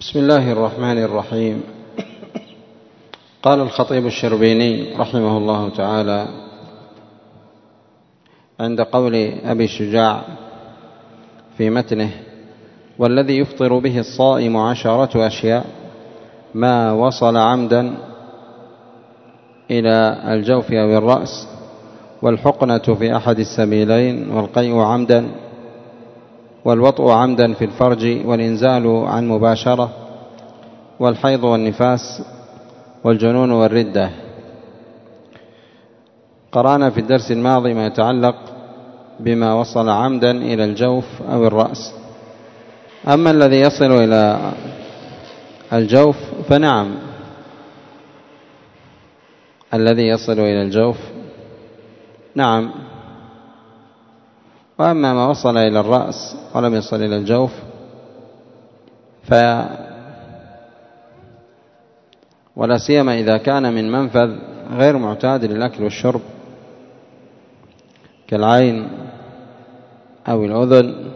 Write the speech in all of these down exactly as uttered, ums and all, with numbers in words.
بسم الله الرحمن الرحيم. قال الخطيب الشربيني رحمه الله تعالى عند قول أبي الشجاع في متنه: والذي يفطر به الصائم عشرة أشياء: ما وصل عمدا إلى الجوف أو الرأس، والحقنة في أحد السبيلين، والقيء عمدا، والوطء عمدا في الفرج، والإنزال عن مباشرة، والحيض والنفاس، والجنون والردة. قرأنا في الدرس الماضي ما يتعلق بما وصل عمدا إلى الجوف أو الرأس. أما الذي يصل إلى الجوف فنعم، الذي يصل إلى الجوف نعم. وأما ما وصل إلى الرأس ولم يصل إلى الجوف ف ولا سيما إذا كان من منفذ غير معتاد للأكل والشرب كالعين أو الأذن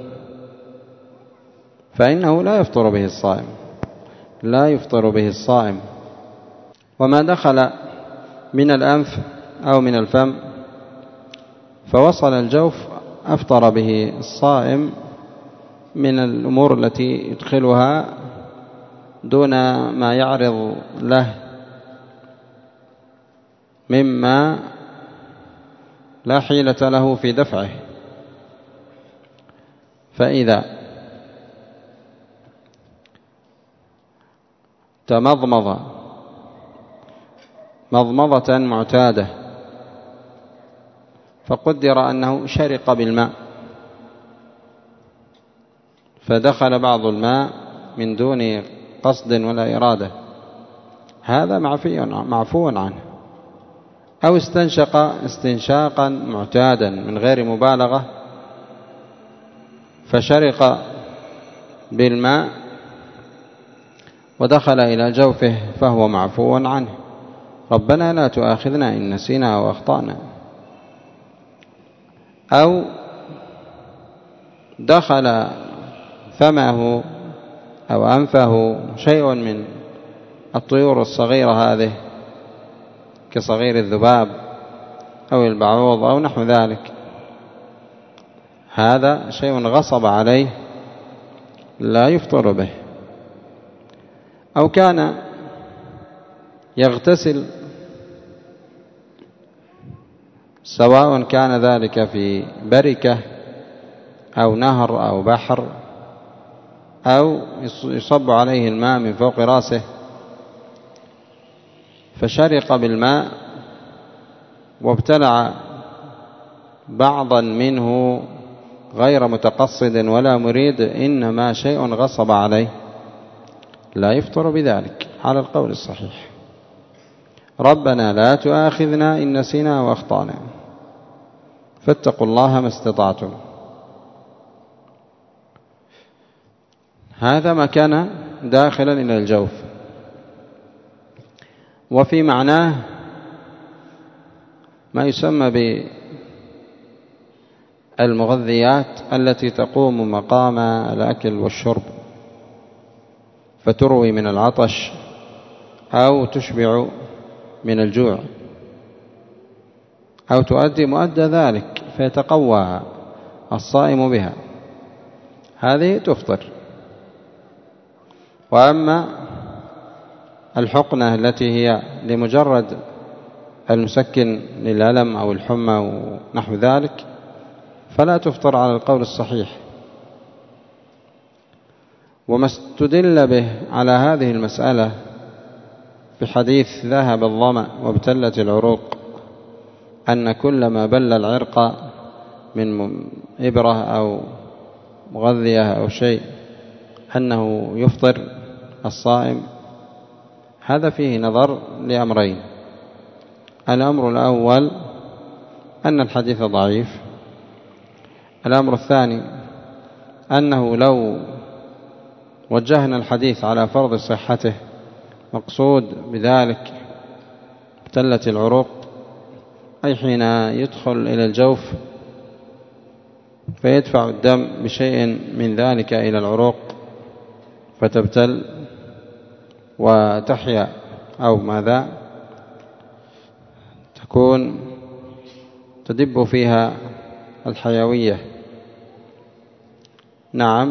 فإنه لا يفطر به الصائم لا يفطر به الصائم وما دخل من الأنف أو من الفم فوصل الجوف أفطر به الصائم من الأمور التي يدخلها دون ما يعرض له مما لا حيلة له في دفعه. فإذا تمضمض مضمضة معتادة فقدر أنه شرق بالماء فدخل بعض الماء من دون قصد ولا إرادة، هذا معفو عنه. أو استنشق استنشاقا معتادا من غير مبالغة فشرق بالماء ودخل إلى جوفه فهو معفو عنه. ربنا لا تؤاخذنا إن نسينا أو أخطأنا. أو دخل فمه أو أنفه شيء من الطيور الصغيرة هذه كصغير الذباب أو البعوض أو نحو ذلك، هذا شيء غصب عليه لا يفطر به. أو كان يغتسل سواء كان ذلك في بركة أو نهر أو بحر أو يصب عليه الماء من فوق رأسه فشرق بالماء وابتلع بعضا منه غير متقصد ولا مريد، إنما شيء غصب عليه، لا يفطر بذلك على القول الصحيح. ربنا لا تؤاخذنا إن نسينا وأخطأنا، فاتقوا الله ما استطعتم. هذا ما كان داخلا إلى الجوف. وفي معناه ما يسمى بالمغذيات التي تقوم مقام الأكل والشرب فتروي من العطش أو تشبع من الجوع أو تؤدي مؤدى ذلك فيتقوى الصائم بها، هذه تفطر. وأما الحقنة التي هي لمجرد المسكن للألم أو الحمى ونحو ذلك فلا تفطر على القول الصحيح. وما استدل به على هذه المسألة بحديث ذهب الظمأ وابتلت العروق، أن كل ما بل العرق من إبرة أو مغذية أو شيء أنه يفطر الصائم، هذا فيه نظر لأمرين. الأمر الأول أن الحديث ضعيف. الأمر الثاني أنه لو وجهنا الحديث على فرض صحته مقصود بذلك ابتلت العروق أي حين يدخل إلى الجوف فيدفع الدم بشيء من ذلك إلى العروق فتبتل، وتحيا أو ماذا تكون تدب فيها الحيوية. نعم.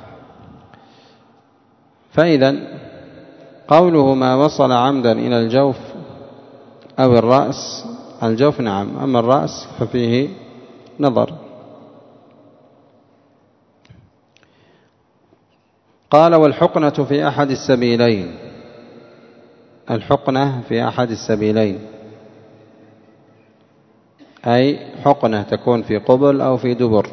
فإذا قوله ما وصل عمدا إلى الجوف أو الرأس، الجوف نعم، أما الرأس ففيه نظر. قال والحقنة في أحد السبيلين، الحقنة في أحد السبيلين أي حقنة تكون في قبل أو في دبر.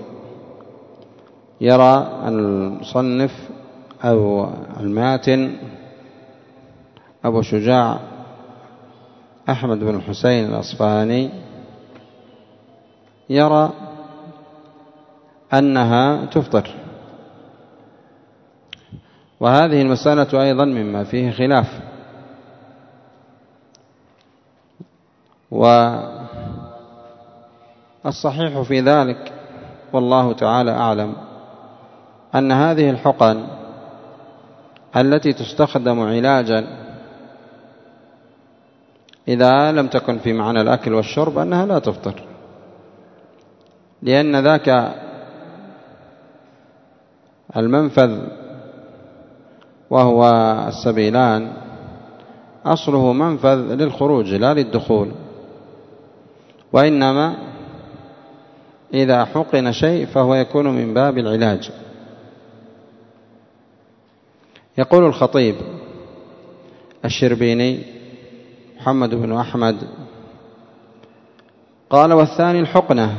يرى المصنف أو الماتن أبو شجاع أحمد بن الحسين الأصفهاني يرى أنها تفطر، وهذه المسألة أيضا مما فيه خلاف. والصحيح في ذلك والله تعالى أعلم أن هذه الحقن التي تستخدم علاجا إذا لم تكن في معنى الأكل والشرب أنها لا تفطر، لأن ذاك المنفذ وهو السبيلان أصله منفذ للخروج لا للدخول، وإنما إذا حقن شيء فهو يكون من باب العلاج. يقول الخطيب الشربيني محمد بن أحمد قال والثاني الحقنة،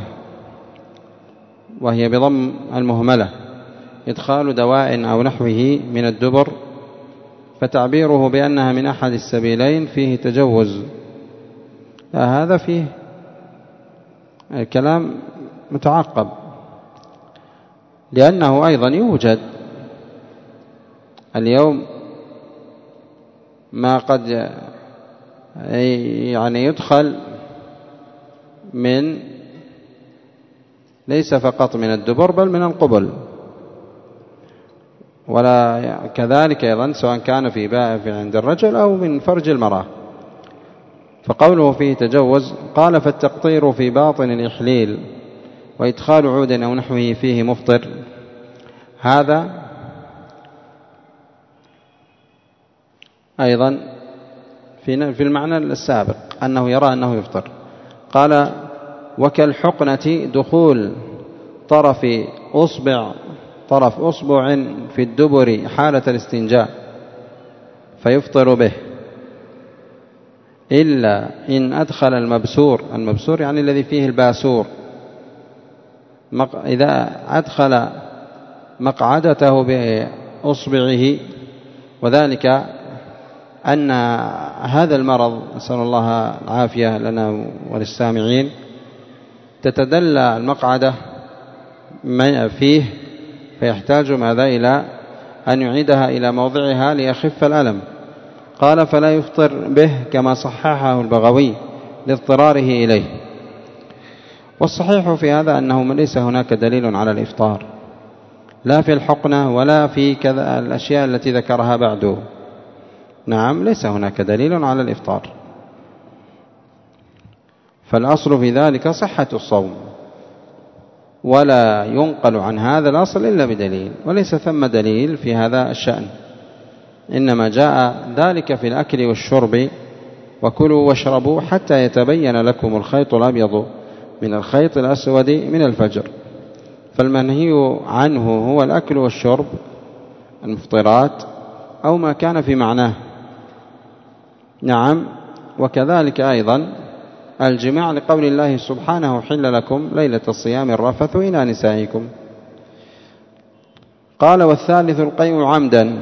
وهي بضم المهملة، إدخال دواء أو نحوه من الدبر، فتعبيره بأنها من أحد السبيلين فيه تجوز. هذا فيه كلام متعقب، لأنه أيضا يوجد اليوم ما قد يعني يدخل من ليس فقط من الدبر بل من القبل، ولا كذلك أيضا سواء كان في باء عند الرجل أو من فرج المرأة. فقوله فيه تجوز قال فالتقطير في باطن الإحليل وإدخال عود أو نحوه فيه مفطر. هذا أيضا في المعنى السابق أنه يرى أنه يفطر. قال وكالحقنة دخول طرف أصبع طرف أصبع في الدبر حالة الاستنجاء فيفطر به، إلا إن أدخل المبسور، المبسور يعني الذي فيه الباسور، إذا أدخل مقعدته بأصبعه، وذلك أن هذا المرض نسأل الله العافية لنا وللسامعين تتدلى المقعدة فيه، فيحتاج ماذا إلى أن يعيدها إلى موضعها ليخف الألم. قال فلا يفطر به كما صححه البغوي لاضطراره إليه. والصحيح في هذا أنه ليس هناك دليل على الإفطار لا في الحقنة ولا في كذا الأشياء التي ذكرها بعده. نعم ليس هناك دليل على الإفطار، فالأصل في ذلك صحة الصوم، ولا ينقل عن هذا الأصل إلا بدليل، وليس ثم دليل في هذا الشأن، إنما جاء ذلك في الأكل والشرب وكلوا واشربوا حتى يتبين لكم الخيط الأبيض من الخيط الأسود من الفجر. فالمنهي عنه هو الأكل والشرب المفطرات أو ما كان في معناه. نعم. وكذلك أيضا الجماع لقول الله سبحانه حل لكم ليلة الصيام الرفث إلى نسائكم. قال والثالث القيء عمدا،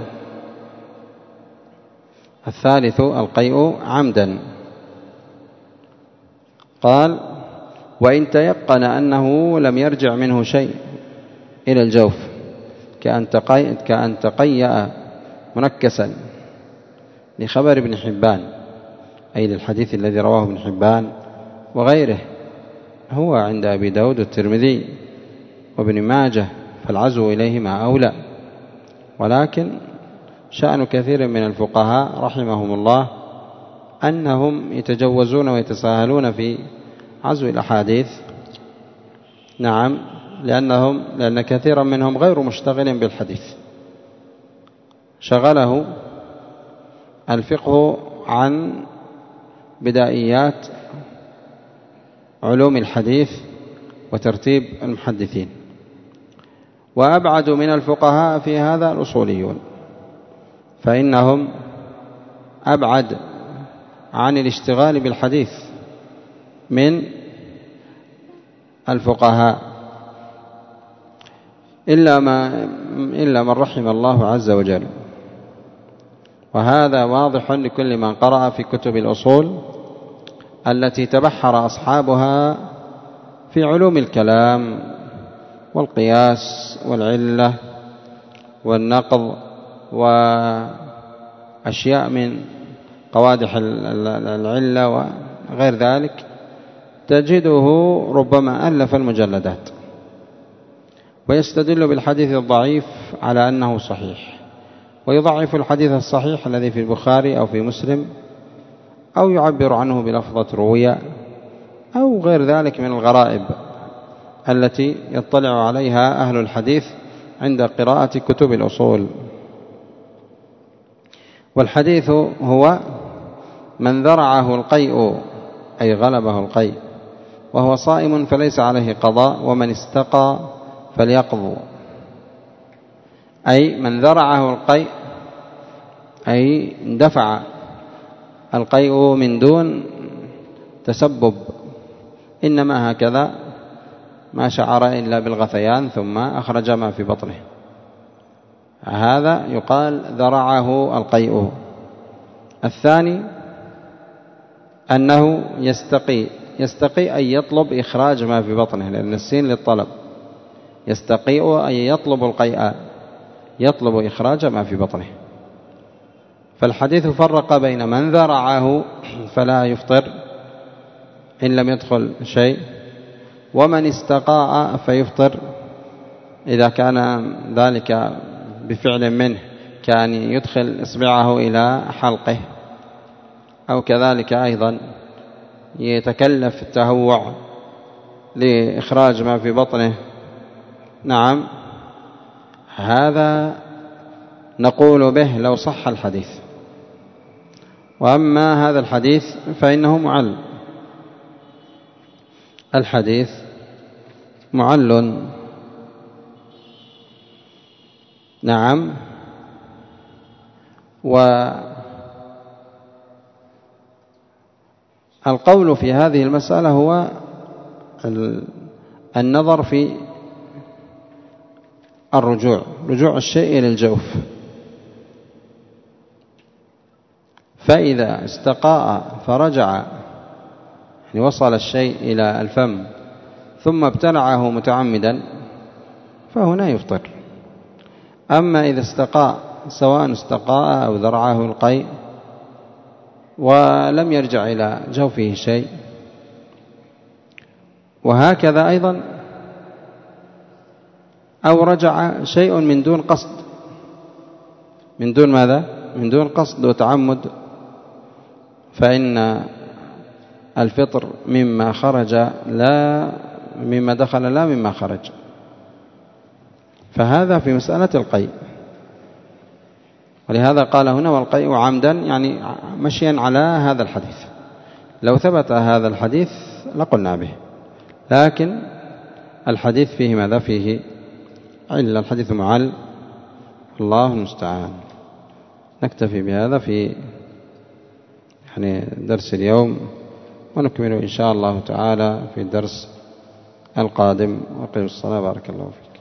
الثالث القيء عمدا. قال وإن تيقن أنه لم يرجع منه شيء إلى الجوف كأن تقيأ, كأن تقيأ منكسا لخبر ابن حبان، أي للحديث الذي رواه ابن حبان وغيره، هو عند أبي داود والترمذي وابن ماجه، فالعزو إليهما أولى. ولكن شأن كثير من الفقهاء رحمهم الله أنهم يتجوزون ويتساهلون في عزو الأحاديث. نعم، لأنهم لأن كثيرا منهم غير مشتغل بالحديث، شغله الفقه عن بدائيات علوم الحديث وترتيب المحدثين. وأبعد من الفقهاء في هذا الأصوليون، فإنهم أبعد عن الاشتغال بالحديث من الفقهاء، إلا ما إلا من رحم الله عز وجل. وهذا واضح لكل من قرأ في كتب الأصول التي تبحر أصحابها في علوم الكلام والقياس والعلة والنقض وأشياء من قوادح العلة وغير ذلك، تجده ربما ألف المجلدات ويستدل بالحديث الضعيف على أنه صحيح، ويضعف الحديث الصحيح الذي في البخاري أو في مسلم، أو يعبر عنه بلفظة روية أو غير ذلك من الغرائب التي يطلع عليها أهل الحديث عند قراءة كتب الأصول. والحديث هو من ذرعه القيء أي غلبه القيء وهو صائم فليس عليه قضاء، ومن استقى فليقضوا، أي من ذرعه القيء أي اندفع القيء من دون تسبب، إنما هكذا ما شعر إلا بالغثيان ثم أخرج ما في بطنه، هذا يقال ذرعه القيء. الثاني أنه يستقي، يستقي أي يطلب إخراج ما في بطنه، لأن السين للطلب، يستقيء أي يطلب القيء، يطلب إخراج ما في بطنه. فالحديث فرق بين من ذرعه فلا يفطر إن لم يدخل شيء، ومن استقاء فيفطر إذا كان ذلك بفعل منه، كان يدخل إصبعه إلى حلقه، أو كذلك أيضا يتكلف التهوع لإخراج ما في بطنه. نعم، هذا نقول به لو صح الحديث. وأما هذا الحديث فإنه معل، الحديث معل. نعم، والقول في هذه المسألة هو النظر في الرجوع، رجوع الشيء إلى الجوف، فإذا استقاء فرجع يعني وصل الشيء إلى الفم ثم ابتلعه متعمدا فهنا يفطر. أما إذا استقاء سواء استقاء أو ذرعه القيء ولم يرجع إلى جوفه شيء، وهكذا أيضا أو رجع شيء من دون قصد، من دون ماذا؟ من دون قصد وتعمد، فإن الفطر مما خرج لا مما دخل لا مما خرج. فهذا في مسألة القيء، ولهذا قال هنا والقيء عمدا، يعني مشيا على هذا الحديث. لو ثبت هذا الحديث لقلنا به، لكن الحديث فيه ماذا؟ فيه علة، الحديث معل، الله المستعان. نكتفي بهذا في يعني درس اليوم، ونكمل إن شاء الله تعالى في الدرس القادم. وقم الصلاة، بارك الله فيك.